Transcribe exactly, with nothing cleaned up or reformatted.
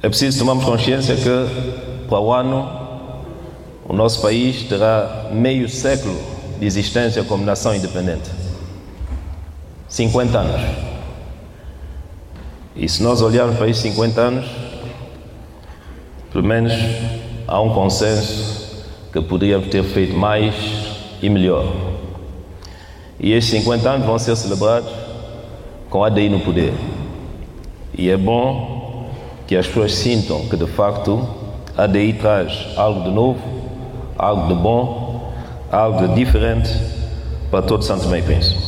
É preciso tomarmos consciência que para o ano o nosso país terá meio século de existência como nação independente. cinquenta anos. E se nós olharmos para esses cinquenta anos, pelo menos há um consenso que poderíamos ter feito mais e melhor. E estes cinquenta anos vão ser celebrados com a A D I no poder. E é bom que as pessoas sintam que, de facto, a A D I traz algo de novo, algo de bom, algo de diferente para todo Santo Tomé e Príncipe.